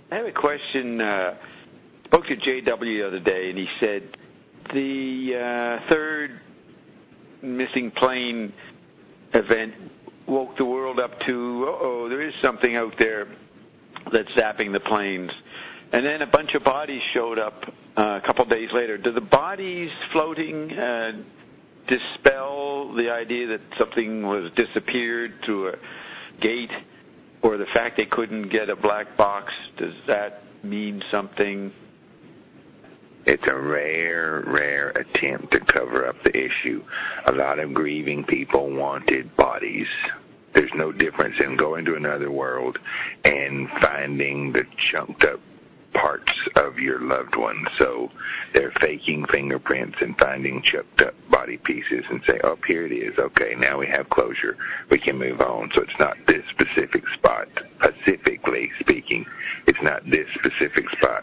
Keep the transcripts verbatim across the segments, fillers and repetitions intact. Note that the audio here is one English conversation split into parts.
I have a question. Uh, spoke to J W the other day, and he said the uh, third missing plane event woke the world up to, uh-oh, there is something out there that's zapping the planes. And then a bunch of bodies showed up uh, a couple of days later. Do the bodies floating uh, dispel the idea that something was disappeared through a gate, or the fact they couldn't get a black box? Does that mean something? It's a rare, rare attempt to cover up the issue. A lot of grieving people wanted bodies. There's no difference in going to another world and finding the chunked up parts of your loved one. So they're faking fingerprints and finding chucked up body pieces and say, oh, here it is. Okay, now we have closure. We can move on. So it's not this specific spot. Specifically speaking, it's not this specific spot.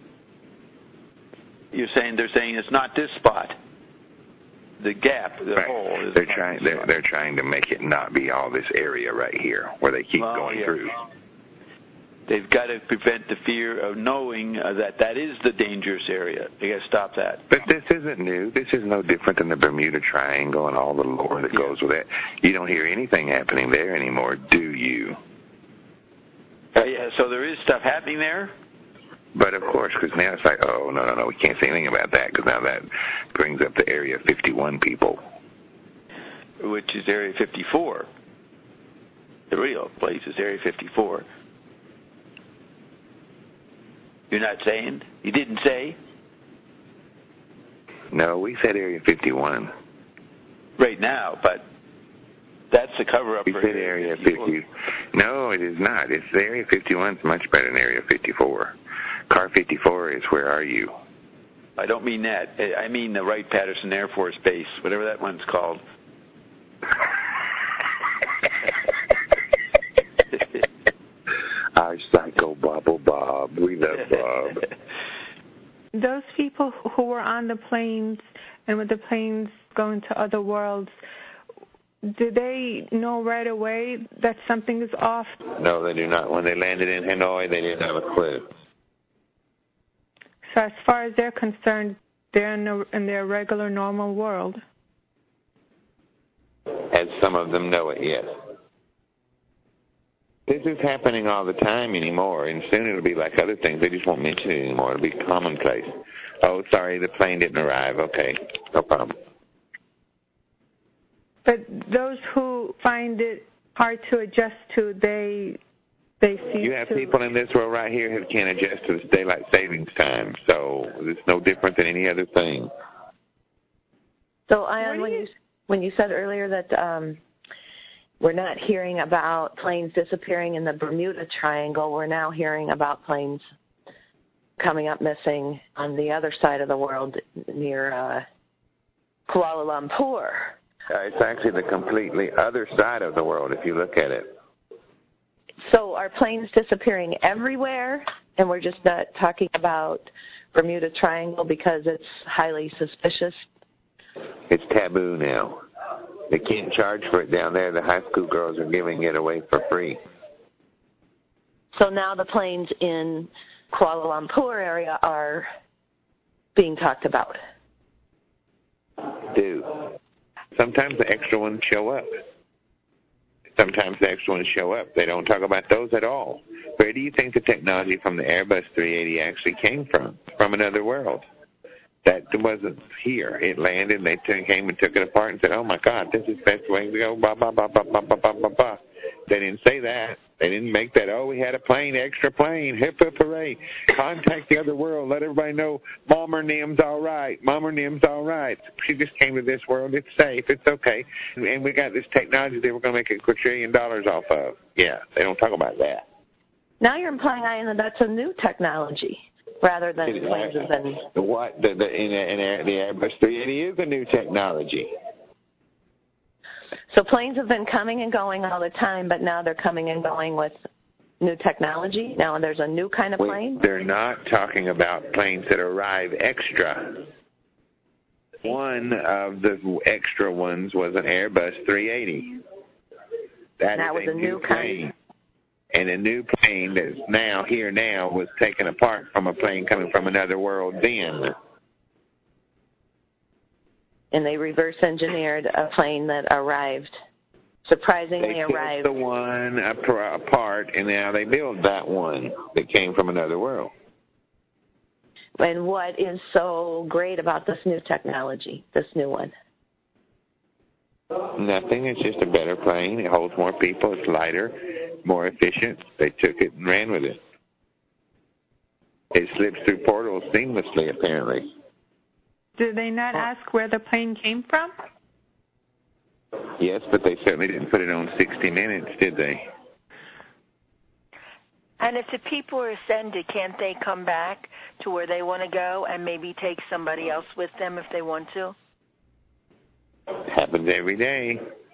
You're saying they're saying it's not this spot. The gap, the right. hole. Is they're trying. They're, they're trying to make it not be all this area right here where they keep well, going yeah. through. They've got to prevent the fear of knowing uh, that that is the dangerous area. They got to stop that. But this isn't new. This is no different than the Bermuda Triangle and all the lore that yeah. goes with it. You don't hear anything happening there anymore, do you? Uh, yeah. So there is stuff happening there. But, of course, because now it's like, oh, no, no, no, we can't say anything about that because now that brings up the Area fifty-one people. Which is Area fifty-four. The real place is Area fifty-four. You're not saying? You didn't say? No, we said Area fifty-one. Right now, but that's the cover-up we for said Area Area fifty-four. fifty. No, it is not. It's the Area fifty-one is much better than Area fifty-four. Car fifty-four is where are you? I don't mean that. I mean the Wright-Patterson Air Force Base, whatever that one's called. Our psycho Bobble Bob. We love Bob. Those people who were on the planes and with the planes going to other worlds, do they know right away that something is off? No, they do not. When they landed in Hanoi, they didn't have a clue. So as far as they're concerned, they're in, a, in their regular, normal world. As some of them know it, yes. This is happening all the time anymore, and soon it'll be like other things. They just won't mention it anymore. It'll be commonplace. Oh, sorry, the plane didn't arrive. Okay, no problem. But those who find it hard to adjust to, they they see. You have to... people in this world right here who can't adjust to this daylight savings time, so it's no different than any other thing. So, Ion, when you when you said earlier that um, we're not hearing about planes disappearing in the Bermuda Triangle, we're now hearing about planes coming up missing on the other side of the world near uh, Kuala Lumpur. Uh, it's actually the completely other side of the world if you look at it. So are planes disappearing everywhere, and we're just not talking about Bermuda Triangle because it's highly suspicious? It's taboo now. They can't charge for it down there. The high school girls are giving it away for free. So now the planes in Kuala Lumpur area are being talked about? Do. Sometimes the extra ones show up. Sometimes the extra ones show up. They don't talk about those at all. Where do you think the technology from the Airbus three eighty actually came from? From another world. That wasn't here. It landed, and they t- came and took it apart and said, oh, my God, this is the best way to go, blah, blah, blah, blah, blah, blah, blah, blah, blah. They didn't say that. They didn't make that, oh, we had a plane, extra plane, hip, hip, hooray. Contact the other world. Let everybody know Mama Nim's all right. Mama Nim's all right. She just came to this world. It's safe. It's okay. And we got this technology that we're going to make a quadrillion dollars off of. Yeah, they don't talk about that. Now you're implying, Ian, that that's a new technology rather than It, planes have been... The what? The, the, in, in the Airbus three eighty is a new technology. So planes have been coming and going all the time, but now they're coming and going with new technology? Now there's a new kind of Wait, plane? They're not talking about planes that arrive extra. One of the extra ones was an Airbus three eighty. That, that is was a, a new new plane. kind. And a new plane that's now here now was taken apart from a plane coming from another world then. And they reverse engineered a plane that arrived, surprisingly they arrived. They took the one apart, and now they build that one that came from another world. And what is so great about this new technology, this new one? Nothing. It's just a better plane. It holds more people. It's lighter, more efficient. They took it and ran with it. It slips through portals seamlessly, apparently. Did they not ask where the plane came from? Yes, but they certainly didn't put it on sixty minutes, did they? And if the people are ascended, can't they come back to where they want to go and maybe take somebody else with them if they want to? It happens every day.